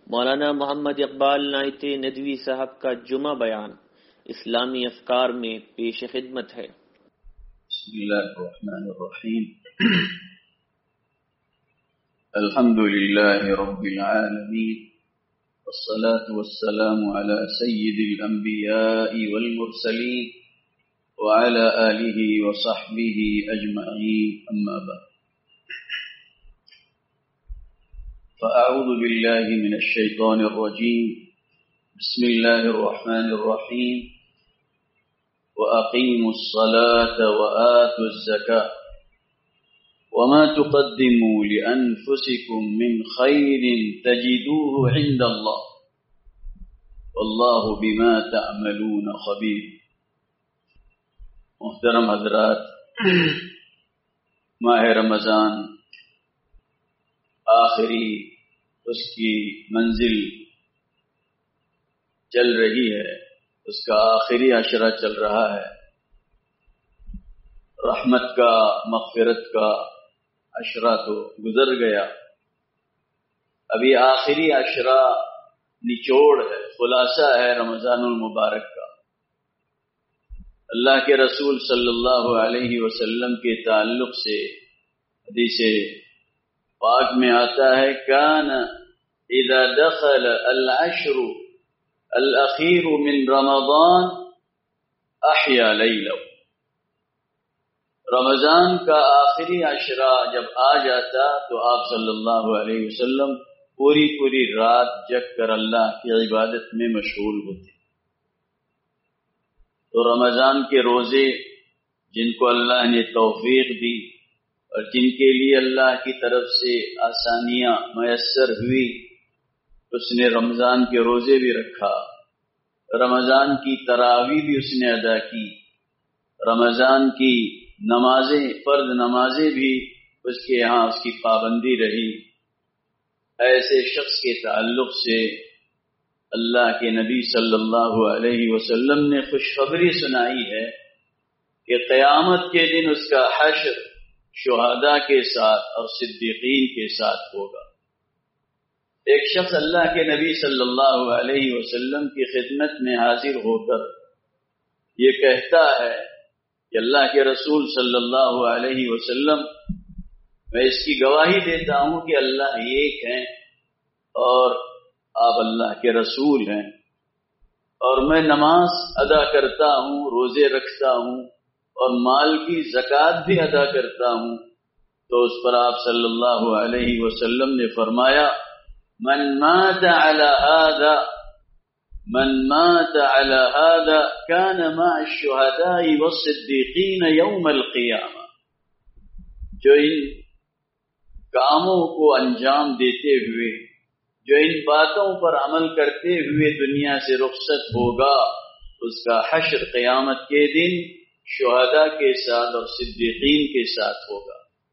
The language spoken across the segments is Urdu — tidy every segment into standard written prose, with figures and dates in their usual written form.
مولانا محمد اقبال نائت ندوی صاحب کا جمعہ بیان اسلامی افکار میں پیش خدمت ہے۔ بسم اللہ الرحمن الرحیم الحمد للہ رب العالمین والصلاة والسلام على سید الانبیاء والمرسلین وعلى آلہ وصحبہ اجمعین اما بعد فأعوذ بالله من الشيطان الرجيم بسم الله الرحمن الرحيم وأقيموا الصلاة وآتوا الزكاة وما تقدموا لأنفسكم من خير تجدوه عند الله والله بما تعملون خبير۔ محترم حضرات، ماہ رمضان آخری اس کی منزل چل رہی ہے، اس کا آخری عشرہ چل رہا ہے۔ رحمت کا، مغفرت کا عشرہ تو گزر گیا، ابھی آخری عشرہ نچوڑ ہے، خلاصہ ہے رمضان المبارک کا۔ اللہ کے رسول صلی اللہ علیہ وسلم کے تعلق سے حدیث پاک میں آتا ہے کان اذا دخل العشر الاخیر من رمضان احیا لیلہ، رمضان کا آخری عشرہ جب آ جاتا تو آپ صلی اللہ علیہ وسلم پوری رات جگ کر اللہ کی عبادت میں مشغول ہوتے۔ تو رمضان کے روزے جن کو اللہ نے توفیق دی اور جن کے لیے اللہ کی طرف سے آسانیاں میسر ہوئی، اس نے رمضان کے روزے بھی رکھا، رمضان کی تراویح بھی اس نے ادا کی، رمضان کی نمازیں، فرض نمازیں بھی اس کے یہاں اس کی پابندی رہی۔ ایسے شخص کے تعلق سے اللہ کے نبی صلی اللہ علیہ وسلم نے خوشخبری سنائی ہے کہ قیامت کے دن اس کا حشر شہداء کے ساتھ اور صدیقین کے ساتھ ہوگا۔ ایک شخص اللہ کے نبی صلی اللہ علیہ وسلم کی خدمت میں حاضر ہو کر یہ کہتا ہے کہ اللہ کے رسول صلی اللہ علیہ وسلم، میں اس کی گواہی دیتا ہوں کہ اللہ ایک ہیں اور آپ اللہ کے رسول ہیں، اور میں نماز ادا کرتا ہوں، روزے رکھتا ہوں اور مال کی زکوٰۃ بھی ادا کرتا ہوں۔ تو اس پر آپ صلی اللہ علیہ وسلم نے فرمایا من مات على هذا كان مع الشهداء والصديقين يوم القيامة، جو ان کاموں کو انجام دیتے ہوئے، جو ان باتوں پر عمل کرتے ہوئے دنیا سے رخصت ہوگا، اس کا حشر قیامت کے دن شہداء کے ساتھ اور صدیقین کے ساتھ ہوگا۔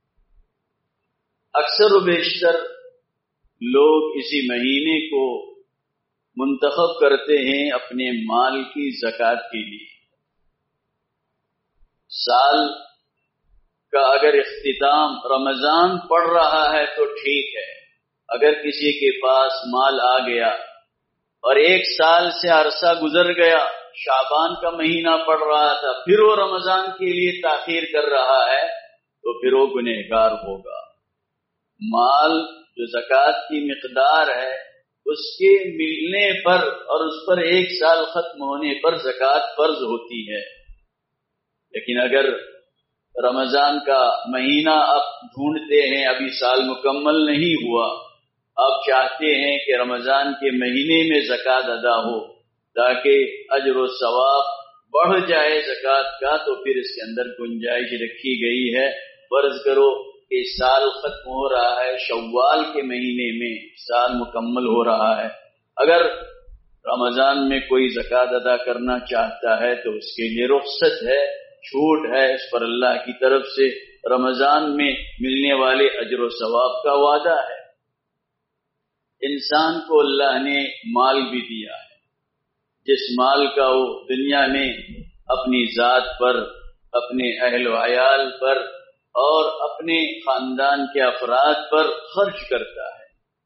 اکثر و بیشتر لوگ اسی مہینے کو منتخب کرتے ہیں اپنے مال کی زکوٰۃ کے لیے۔ سال کا اگر اختتام رمضان پڑ رہا ہے تو ٹھیک ہے، اگر کسی کے پاس مال آ گیا اور ایک سال سے عرصہ گزر گیا، شعبان کا مہینہ پڑ رہا تھا، پھر وہ رمضان کے لیے تاخیر کر رہا ہے تو پھر وہ گنہگار ہوگا۔ مال جو زکوٰۃ کی مقدار ہے اس کے ملنے پر اور اس پر ایک سال ختم ہونے پر زکوٰۃ فرض ہوتی ہے، لیکن اگر رمضان کا مہینہ آپ ڈھونڈتے ہیں، ابھی سال مکمل نہیں ہوا، آپ چاہتے ہیں کہ رمضان کے مہینے میں زکوٰۃ ادا ہو تاکہ اجر و ثواب بڑھ جائے زکوٰۃ کا، تو پھر اس کے اندر گنجائش رکھی گئی ہے۔ فرض کرو کہ سال ختم ہو رہا ہے، شوال کے مہینے میں سال مکمل ہو رہا ہے، اگر رمضان میں کوئی زکوٰۃ ادا کرنا چاہتا ہے تو اس کے لیے رخصت ہے، چھوٹ ہے، اس پر اللہ کی طرف سے رمضان میں ملنے والے اجر و ثواب کا وعدہ ہے۔ انسان کو اللہ نے مال بھی دیا ہے، جس مال کا وہ دنیا میں اپنی ذات پر، اپنے اہل و عیال پر اور اپنے خاندان کے افراد پر خرچ کرتا ہے۔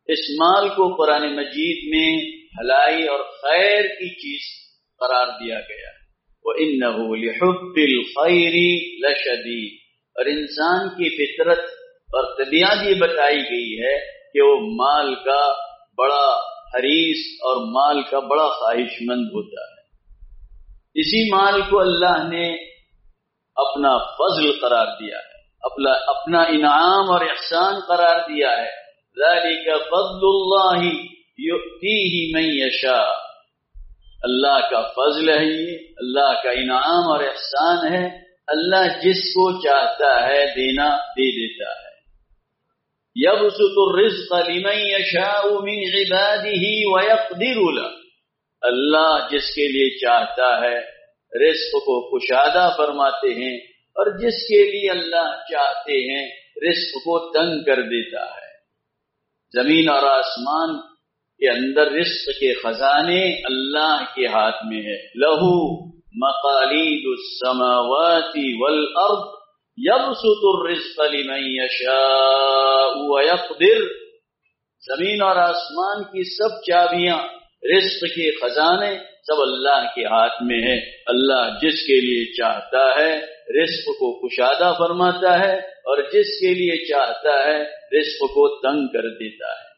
اس مال کو قرآن مجید میں بھلائی اور خیر کی چیز قرار دیا گیا ہے۔ وَإِنَّهُ لِحُبِّ الْخَيْرِ لَشَدِيدٌ، اور انسان کی فطرت اور طبیعت یہ بتائی گئی ہے کہ وہ مال کا بڑا حریص اور مال کا بڑا خواہش مند ہوتا ہے۔ اسی مال کو اللہ نے اپنا فضل قرار دیا ہے، اپنا انعام اور احسان قرار دیا ہے۔ ذَلِكَ فَضْلُ اللَّهِ يُؤْتِيهِ مَن يَشَاءُ، اللہ کا فضل ہے، یہ اللہ کا انعام اور احسان ہے، اللہ جس کو چاہتا ہے دینا دے دیتا ہے۔ يَبْسُطُ الرِّزْقَ لِمَن يَشَاءُ مِنْ عِبَادِهِ وَيَقْدِرُ لَهُ، اللہ جس کے لیے چاہتا ہے رزق کو کشادہ فرماتے ہیں، اور جس کے لیے اللہ چاہتے ہیں رزق کو تنگ کر دیتا ہے۔ زمین اور آسمان کے اندر رزق کے خزانے اللہ کے ہاتھ میں ہے۔ لہو مقالید السماوات والارض یبسط الرزق لمن یشاء ویقدر، زمین اور آسمان کی سب چابیاں، رزق کے خزانے سب اللہ کے ہاتھ میں ہے۔ اللہ جس کے لیے چاہتا ہے رزق کو کشادہ فرماتا ہے، اور جس کے لیے چاہتا ہے رزق کو تنگ کر دیتا ہے۔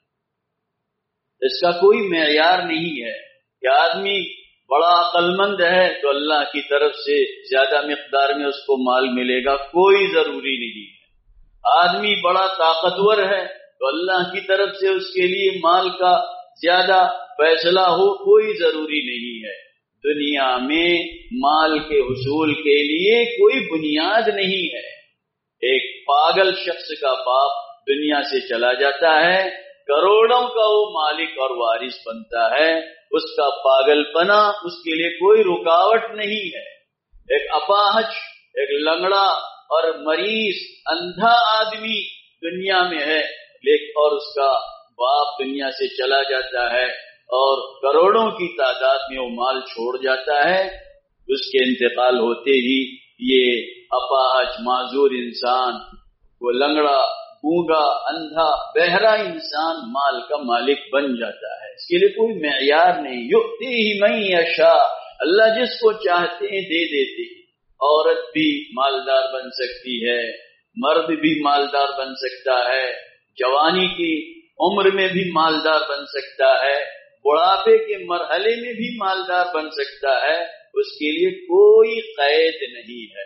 اس کا کوئی معیار نہیں ہے کہ آدمی بڑا عقل مند ہے تو اللہ کی طرف سے زیادہ مقدار میں اس کو مال ملے گا، کوئی ضروری نہیں ہے۔ آدمی بڑا طاقتور ہے تو اللہ کی طرف سے اس کے لیے مال کا زیادہ فیصلہ ہو، کوئی ضروری نہیں ہے۔ دنیا میں مال کے حصول کے لیے کوئی بنیاد نہیں ہے۔ ایک پاگل شخص کا باپ دنیا سے چلا جاتا ہے، کروڑوں کا وہ مالک اور وارث بنتا ہے، اس کا پاگل پنا اس کے لیے کوئی رکاوٹ نہیں ہے۔ ایک اپاہج، ایک لنگڑا اور مریض اندھا آدمی دنیا میں ہے، لیکن اور اس کا باپ دنیا سے چلا جاتا ہے اور کروڑوں کی تعداد میں وہ مال چھوڑ جاتا ہے۔ اس کے انتقال ہوتے ہی یہ اپاہج معذور انسان، وہ لنگڑا، گونگا، اندھا، بہرا انسان مال کا مالک بن جاتا ہے۔ اس کے لیے کوئی معیار نہیں۔ یؤتیہ من یشاء، اللہ جس کو چاہتے ہیں دے دیتے ہیں۔ عورت بھی مالدار بن سکتی ہے، مرد بھی مالدار بن سکتا ہے، جوانی کی عمر میں بھی مالدار بن سکتا ہے، بڑھاپے کے مرحلے میں بھی مالدار بن سکتا ہے، اس کے لیے کوئی قید نہیں ہے۔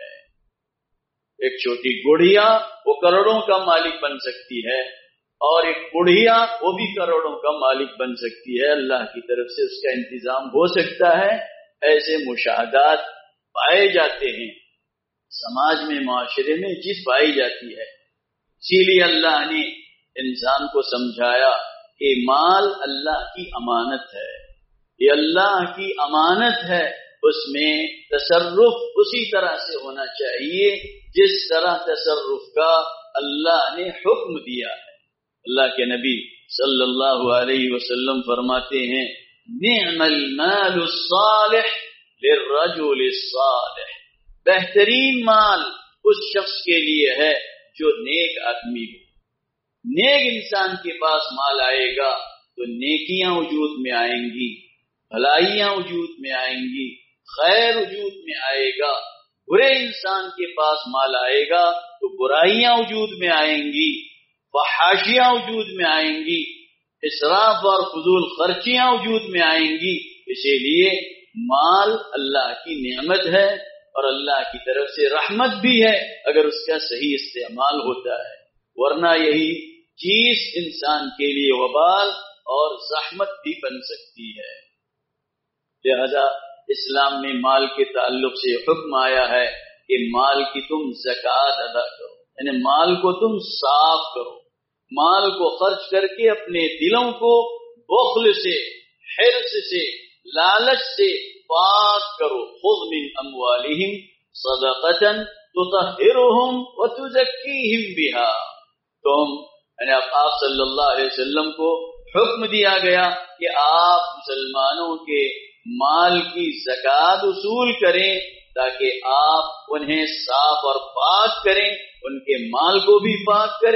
ایک چھوٹی گڑھیا وہ کروڑوں کا مالک بن سکتی ہے، اور ایک بڑھیا وہ بھی کروڑوں کا مالک بن سکتی ہے، اللہ کی طرف سے اس کا انتظام ہو سکتا ہے۔ ایسے مشاہدات پائے جاتے ہیں سماج میں، معاشرے میں چیز پائی جاتی ہے۔ اسی لیے اللہ نے انسان کو سمجھایا کہ مال اللہ کی امانت ہے، یہ اللہ کی امانت ہے، اس میں تصرف اسی طرح سے ہونا چاہیے جس طرح تصرف کا اللہ نے حکم دیا ہے۔ اللہ کے نبی صلی اللہ علیہ وسلم فرماتے ہیں، نعم المال الصالح للرجل الصالح، بہترین مال اس شخص کے لیے ہے جو نیک آدمی ہو۔ نیک انسان کے پاس مال آئے گا تو نیکیاں وجود میں آئیں گی، بھلائیاں وجود میں آئیں گی، خیر وجود میں آئے گا۔ برے انسان کے پاس مال آئے گا تو برائیاں وجود میں آئیں گی، فحاشیاں وجود میں آئیں گی، اسراف اور فضول خرچیاں وجود میں آئیں گی۔ اسی لیے مال اللہ کی نعمت ہے اور اللہ کی طرف سے رحمت بھی ہے اگر اس کا صحیح استعمال ہوتا ہے، ورنہ یہی چیز انسان کے لیے وبال اور زحمت بھی بن سکتی ہے۔ لہذا اسلام میں مال کے تعلق سے حکم آیا ہے کہ مال کی تم زکوٰۃ ادا کرو، یعنی مال کو تم صاف کرو، مال کو خرچ کر کے اپنے دلوں کو بخل سے، حرص سے، لالچ سے پاک کرو۔ خذ من اموالہم صدقۃ تطہرہم وتزکیہم بہا، تم یعنی آپ صلی اللہ علیہ وسلم کو حکم دیا گیا کہ آپ مسلمانوں کے مال کی زکوٰۃ وصول کریں تاکہ آپ انہیں صاف اور پاک کریں، ان کے مال کو بھی پاک کریں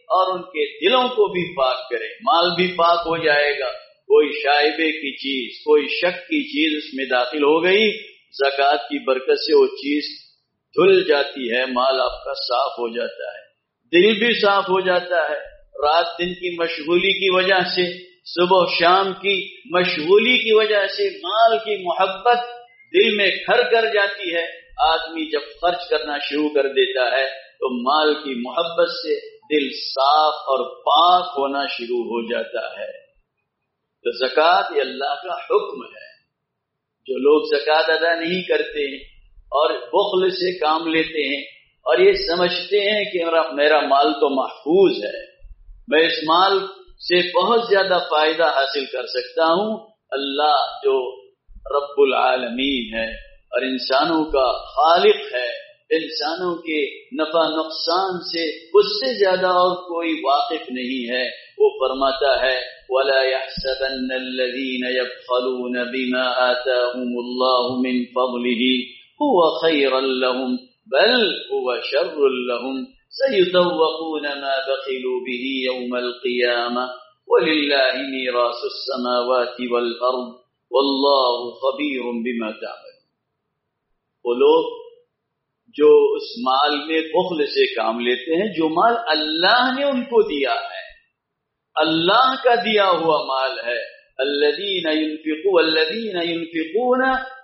اور ان کے دلوں کو بھی پاک کرے. مال بھی پاک ہو جائے گا. کوئی شائبے کی چیز، کوئی شک کی چیز اس میں داخل ہو گئی، زکوٰۃ کی برکت سے وہ چیز دھل جاتی ہے، مال آپ کا صاف ہو جاتا ہے، دل بھی صاف ہو جاتا ہے. رات دن کی مشغولی کی وجہ سے، صبح شام کی مشغولی کی وجہ سے مال کی محبت دل میں گھر کر جاتی ہے. آدمی جب خرچ کرنا شروع کر دیتا ہے تو مال کی محبت سے دل صاف اور پاک ہونا شروع ہو جاتا ہے. تو زکوٰۃ یہ اللہ کا حکم ہے. جو لوگ زکوٰۃ ادا نہیں کرتے ہیں اور بخل سے کام لیتے ہیں اور یہ سمجھتے ہیں کہ میرا مال تو محفوظ ہے، میں اس مال سے بہت زیادہ فائدہ حاصل کر سکتا ہوں. اللہ جو رب العالمین ہے اور انسانوں کا خالق ہے، انسانوں کے نفع نقصان سے اس سے زیادہ اور کوئی واقف نہیں ہے. وہ فرماتا ہے وَلَا يَحْسَبَنَّ الَّذِينَ يَبْخَلُونَ بِمَا آتَاهُمُ اللَّهُ مِنْ فَضْلِهِ هُوَ خَيْرًا لَهُمْ بَلْ هُوَ شَرٌّ لَهُمْ سَيُطَوَّقُونَ مَا بَخِلُوا بِهِ يَوْمَ الْقِيَامَةِ وَلِلَّهِ مِيرَاثُ السَّمَاوَاتِ وَالْأَرْضِ وَاللَّهُ خَبِيرٌ بِمَا تَعْمَلُونَ. وہ لوگ جو اس مال میں بخل سے کام لیتے ہیں، جو مال اللہ نے ان کو دیا ہے، اللہ کا دیا ہوا مال ہے. الذین ينفقون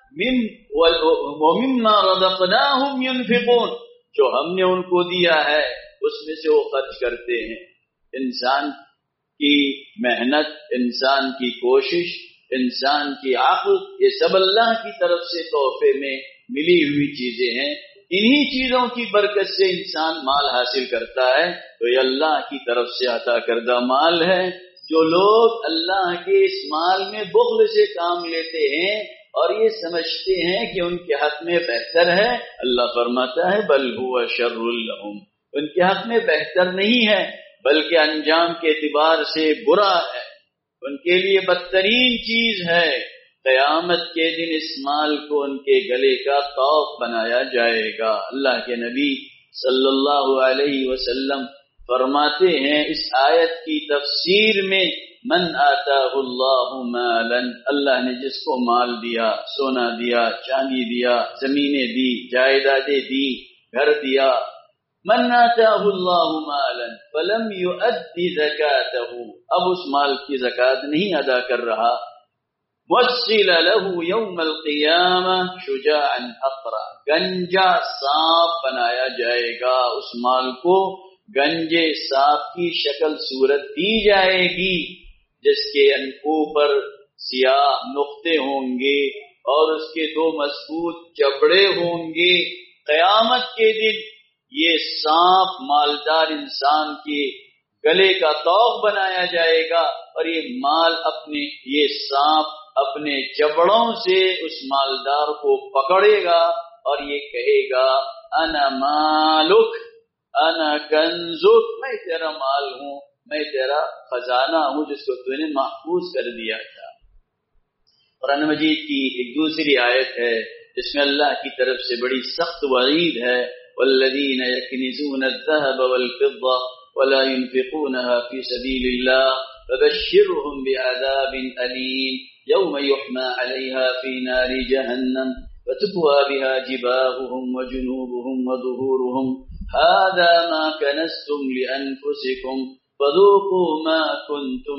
ومما رزقناہم ينفقون، جو ہم نے ان کو دیا ہے اس میں سے وہ خرچ کرتے ہیں. انسان کی محنت، انسان کی کوشش، انسان کی عقل، یہ سب اللہ کی طرف سے تحفے میں ملی ہوئی چیزیں ہیں. انہی چیزوں کی برکت سے انسان مال حاصل کرتا ہے. تو یہ اللہ کی طرف سے عطا کردہ مال ہے. جو لوگ اللہ کے اس مال میں بخل سے کام لیتے ہیں اور یہ سمجھتے ہیں کہ ان کے حق میں بہتر ہے، اللہ فرماتا ہے بل هو شر لهم، ان کے حق میں بہتر نہیں ہے بلکہ انجام کے اعتبار سے برا ہے، ان کے لیے بدترین چیز ہے. قیامت کے دن اس مال کو ان کے گلے کا طوق بنایا جائے گا. اللہ کے نبی صلی اللہ علیہ وسلم فرماتے ہیں اس آیت کی تفسیر میں، من آتاہ اللہ مالا، اللہ نے جس کو مال دیا، سونا دیا، چاندی دیا، زمینیں دی، جائیدادیں دی، گھر دیا. من آتاہ اللہ مالا فلم یؤد زکاتہ، اب اس مال کی زکات نہیں ادا کر رہا. وَسِّلَ لَهُ يَوْمَ الْقِيَامَةِ شُجَاعًا أَقْرَى، گنجا سانپ بنایا جائے گا. اس مال کو گنجے سانپ کی شکل صورت دی جائے گی جس کے اوپر سیاہ نقطے ہوں گے اور اس کے دو مضبوط جبڑے ہوں گے. قیامت کے دن یہ سانپ مالدار انسان کے گلے کا طوق بنایا جائے گا اور یہ مال یہ سانپ اپنے جبڑوں سے اس مالدار کو پکڑے گا اور یہ کہے گا انا مالک انا کنزک، میں تیرا مال ہوں، میں تیرا خزانہ ہوں جس کو تو نے محفوظ کر دیا تھا. قرآن مجید کی ایک دوسری آیت ہے جس میں اللہ کی طرف سے بڑی سخت وعید ہے والذین یکنزون الذهب والفضة ولا ينفقونها في سبيل الله فبشرهم بعذاب أليم يوم يحمى عليها في نار جهنم فتكوى بها جباههم وجنوبهم وظهورهم هذا ما كنزتم لأنفسكم فذوقوا ما كنتم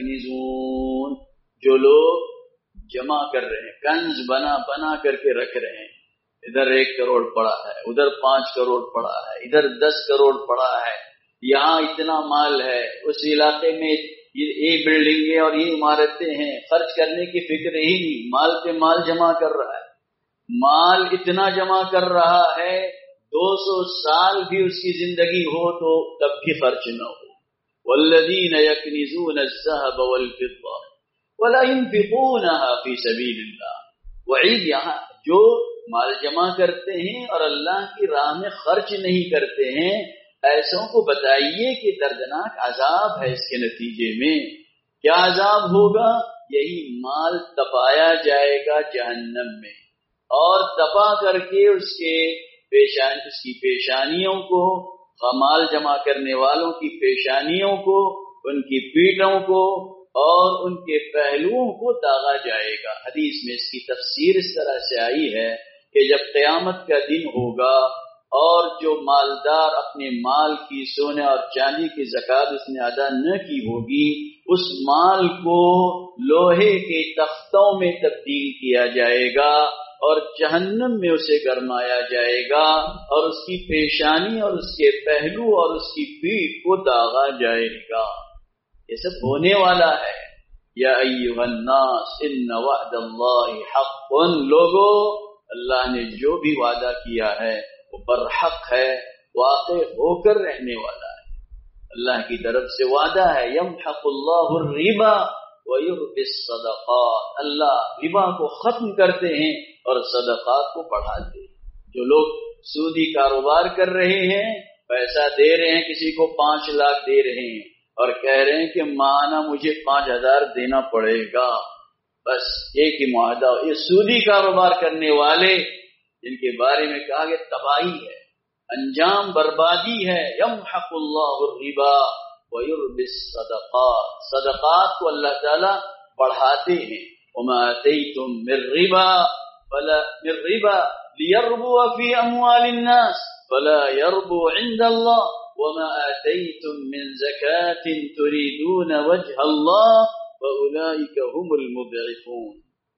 تكنزون. جو لوگ جمع کر رہے ہیں، کنز بنا کر کے رکھ رہے ہیں، ادھر 1 کروڑ پڑا ہے، ادھر 5 کروڑ پڑا ہے، ادھر 10 کروڑ پڑا ہے، یہاں اتنا مال ہے، اس علاقے میں یہ بلڈنگیں اور یہ عمارتیں ہیں، خرچ کرنے کی فکر ہی نہیں، مال پہ مال جمع کر رہا ہے. مال اتنا جمع کر رہا ہے 200 سال بھی اس کی زندگی ہو تو تب بھی خرچ نہ ہو. والذین یکنزون الذهب والفضة ولا ينفقونها في سبيل الله. وعید یہاں جو مال جمع کرتے ہیں اور اللہ کی راہ میں خرچ نہیں کرتے ہیں، ایسوں کو بتائیے کہ دردناک عذاب ہے. اس کے نتیجے میں کیا عذاب ہوگا؟ یہی مال تپایا جائے گا جہنم میں، اور تپا کر کے اس کی پیشانیوں کو مال جمع کرنے والوں کی پیشانیوں کو، ان کی پیٹھوں کو اور ان کے پہلوؤں کو داغا جائے گا۔ حدیث میں اس کی تفسیر اس طرح سے آئی ہے کہ جب قیامت کا دن ہوگا اور جو مالدار اپنے مال کی سونے اور چاندی کی زکات اس نے ادا نہ کی ہوگی، اس مال کو لوہے کے تختوں میں تبدیل کیا جائے گا اور جہنم میں اسے گرمایا جائے گا، اور اس کی پیشانی اور اس کے پہلو اور اس کی پیٹھ کو داغا جائے گا۔ یہ سب ہونے والا ہے۔ یا ایھا الناس ان وعد اللہ حق، لوگو اللہ نے جو بھی وعدہ کیا ہے وہ برحق ہے، واقع ہو کر رہنے والا ہے۔ اللہ کی طرف سے وعدہ ہے، یمحق اللہ الربا ویربی الصدقات، اللہ ربا کو ختم کرتے ہیں اور صدقات کو بڑھاتے ہیں۔ جو لوگ سودی کاروبار کر رہے ہیں، پیسہ دے رہے ہیں، کسی کو 5 لاکھ دے رہے ہیں اور کہہ رہے ہیں کہ ماہانہ مجھے 5000 دینا پڑے گا، بس ایک ہی معاہدہ۔ یہ سودی کاروبار کرنے والے جن کے بارے میں کہا کہ تباہی ہے، انجام بربادی ہے۔ یمحق اللہ الربا ویربی الصدقات، صدقات کو اللہ تعالی بڑھاتے ہیں۔ وما آتیتم من ربا لیربو فی اموال الناس فلا یربو عند اللہ وما آتیتم من زکاة تریدون وجہ اللہ فاولئک هم المضعفون۔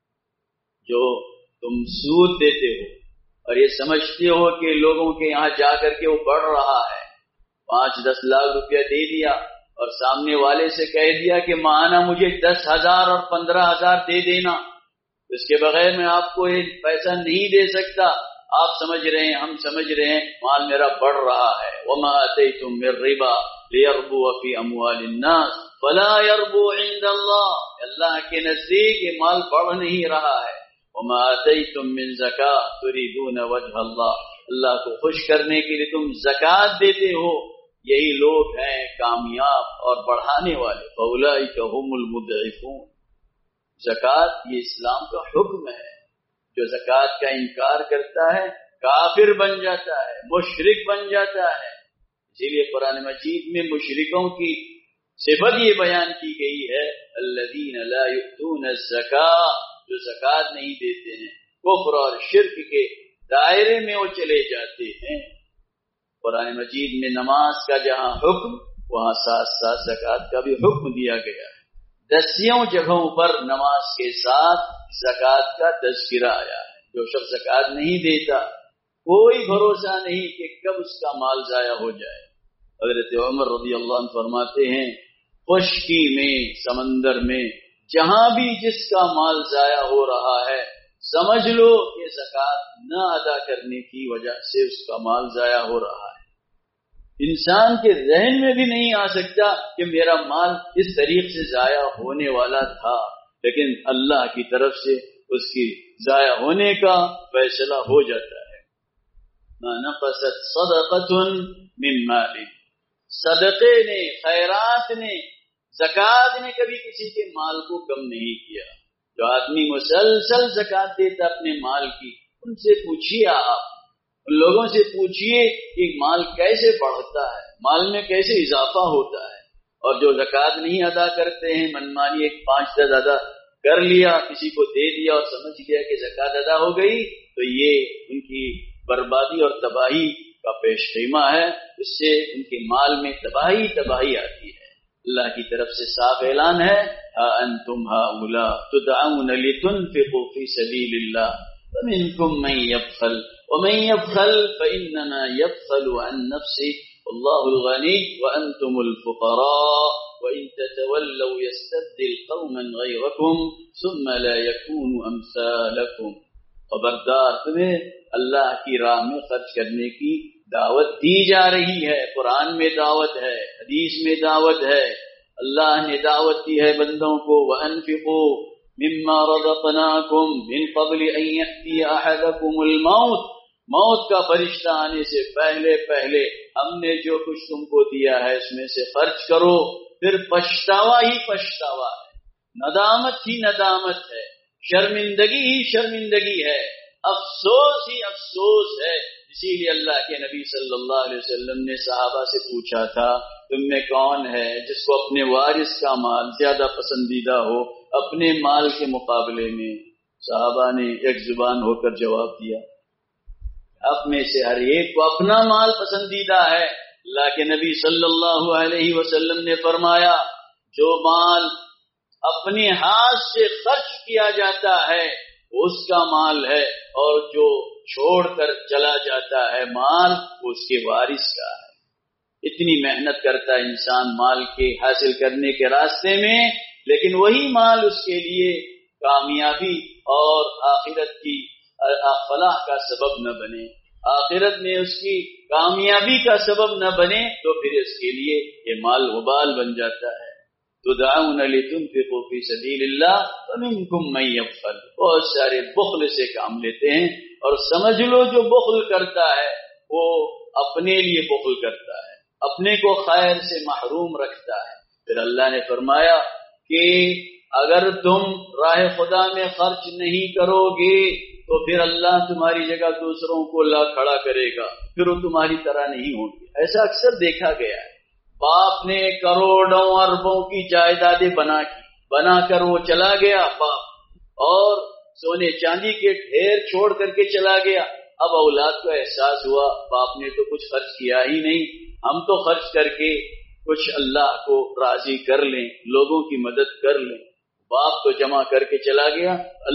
جو تم سود دیتے ہو اور یہ سمجھتے ہو کہ لوگوں کے یہاں جا کر کے وہ بڑھ رہا ہے، 5-10 لاکھ روپیہ دے دیا اور سامنے والے سے کہہ دیا کہ ماہانہ مجھے 10,000 اور 15,000 دے دینا، اس کے بغیر میں آپ کو یہ پیسہ نہیں دے سکتا۔ آپ سمجھ رہے ہیں، ہم سمجھ رہے ہیں مال میرا بڑھ رہا ہے۔ وما آتیتم من ربا لیربو فی اموال الناس فلا یربو عند اللہ، اللہ کے نزدیک یہ مال بڑھ نہیں رہا ہے۔ وما آتیتم من زکاة تریدون وجہ اللہ، اللہ کو خوش کرنے کے لیے تم زکات دیتے ہو، یہی لوگ ہیں کامیاب اور بڑھانے والے۔ فاولئک هم المضعفون۔ زکات یہ اسلام کا حکم ہے۔ جو زکات کا انکار کرتا ہے کافر بن جاتا ہے، مشرک بن جاتا ہے۔ اسی لیے قرآن مجید میں مشرکوں کی صفت یہ بیان کی گئی ہے، الذین لا یؤتون الزکاة، جو زکات نہیں دیتے ہیں، کفر اور شرک کے دائرے میں وہ چلے جاتے ہیں۔ قرآن مجید میں نماز کا جہاں حکم، وہاں ساتھ ساتھ زکات کا بھی حکم دیا گیا ہے۔ 10 جگہوں پر نماز کے ساتھ زکات کا تذکرہ آیا ہے۔ جو شخص زکات نہیں دیتا، کوئی بھروسہ نہیں کہ کب اس کا مال ضائع ہو جائے۔ حضرت عمر رضی اللہ عنہ فرماتے ہیں، خشکی میں، سمندر میں، جہاں بھی جس کا مال ضائع ہو رہا ہے، سمجھ لو کہ زکات نہ ادا کرنے کی وجہ سے اس کا مال ضائع ہو رہا ہے۔ انسان کے ذہن میں بھی نہیں آ سکتا کہ میرا مال اس طریقے سے ضائع ہونے والا تھا، لیکن اللہ کی طرف سے اس کی ضائع ہونے کا فیصلہ ہو جاتا ہے۔ ما نقصت صدقۃ من مال، صدقے نے، خیرات نے، زکات نے کبھی کسی کے مال کو کم نہیں کیا۔ جو آدمی مسلسل زکات دیتا اپنے مال کی، ان سے پوچھیے، آپ ان لوگوں سے پوچھیے کہ مال کیسے بڑھتا ہے، مال میں کیسے اضافہ ہوتا ہے۔ اور جو زکات نہیں ادا کرتے ہیں، منمانی ایک 5-10 ادا کر لیا، کسی کو دے دیا اور سمجھ لیا کہ زکات ادا ہو گئی، تو یہ ان کی بربادی اور تباہی کا پیش خیمہ ہے۔ اس سے ان کے مال میں تباہی آتی ہے۔ اللہ کی طرف سے صاف اعلان ہے، ہا انتم ہؤلاء تدعون لتنفقوا فی سبیل اللہ فمنکم من یبخل ومن یبخل فإنما یبخل عن نفسه واللہ الغنی وانتم الفقراء وإن تتولوا يستبدل قوما غيركم ثم لا يكونوا امثالكم۔ خبردار، تمہیں اللہ کی راہ میں خرچ کرنے کی دعوت دی جا رہی ہے۔ قرآن میں دعوت ہے، حدیث میں دعوت ہے، اللہ نے دعوت دی ہے بندوں کو، وَأَنفِقُوا مِمَّا رَزَقْنَاكُمْ مِنْ قَبْلِ أَنْ يَأْتِيَ أَحَدَكُمُ الْمَوْتُ، موت کا فرشتہ آنے سے پہلے ہم نے جو کچھ تم کو دیا ہے اس میں سے خرچ کرو، پھر پچھتاوا ہی پچھتاوا ہے، ندامت ہی ندامت ہے، شرمندگی ہی شرمندگی ہے، افسوس ہی افسوس ہے اسی لیے اللہ کے نبی صلی اللہ علیہ وسلم نے صحابہ سے پوچھا تھا تم میں کون ہے جس کو اپنے وارث کا مال زیادہ پسندیدہ ہو اپنے مال کے مقابلے میں؟ صحابہ نے ایک زبان ہو کر جواب دیا آپ میں سے ہر ایک کو اپنا مال پسندیدہ ہے۔ اللہ کے نبی صلی اللہ علیہ وسلم نے فرمایا جو مال اپنے ہاتھ سے خرچ کیا جاتا ہے اس کا مال ہے، اور جو چھوڑ کر چلا جاتا ہے مال اس کے وارث کا ہے۔ اتنی محنت کرتا ہے انسان مال کے حاصل کرنے کے راستے میں، لیکن وہی مال اس کے لیے کامیابی اور آخرت کی فلاح کا سبب نہ بنے، آخرت میں اس کی کامیابی کا سبب نہ بنے، تو پھر اس کے لیے یہ مال وبال بن جاتا ہے۔ تدعون لتنفقوا فی سبیل اللہ فمنکم من یبخل، بہت سارے بخل سے کام لیتے ہیں، اور سمجھ لو جو بخل کرتا ہے وہ اپنے لیے بخل کرتا ہے، اپنے کو خیر سے محروم رکھتا ہے۔ پھر اللہ نے فرمایا کہ اگر تم راہ خدا میں خرچ نہیں کرو گے تو پھر اللہ تمہاری جگہ دوسروں کو لا کھڑا کرے گا، پھر وہ تمہاری طرح نہیں ہوں گے۔ ایسا اکثر دیکھا گیا ہے، باپ نے کروڑوں اربوں کی جائیدادیں بنا کر وہ چلا گیا باپ، اور سونے چاندی کے ڈھیر چھوڑ کر کے چلا گیا۔ اب اولاد کو احساس ہوا باپ نے تو کچھ خرچ کیا ہی نہیں، ہم تو خرچ کر کے کچھ اللہ کو راضی کر لیں، لوگوں کی مدد کر لیں۔ باپ تو جمع کر کے چلا گیا۔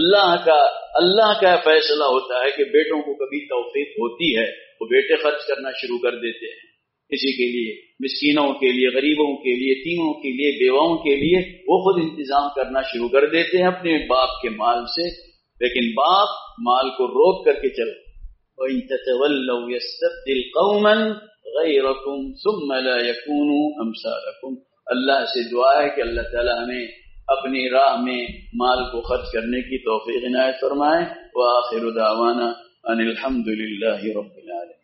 اللہ کا فیصلہ ہوتا ہے کہ بیٹوں کو کبھی توفیق ہوتی ہے وہ بیٹے خرچ کرنا شروع کر دیتے ہیں، کسی کے لیے، مسکینوں کے لیے، غریبوں کے لیے، یتیموں کے لیے، بیواؤں کے لیے وہ خود انتظام کرنا شروع کر دیتے ہیں اپنے باپ کے مال سے، لیکن باپ مال کو روک کر کے چلا۔ وَإِن تَتَوَلَّوْا يَسْتَبْدِلْ قَوْمًا غَيْرَكُمْ ثُمَّ لَا يَكُونُوا أَمْثَالَكُمْ۔ اللہ سے دعا ہے کہ اللہ تعالی ہمیں اپنی راہ میں مال کو خرچ کرنے کی توفیق عنایت فرمائے۔ وآخر دعوانا ان الحمد للہ رب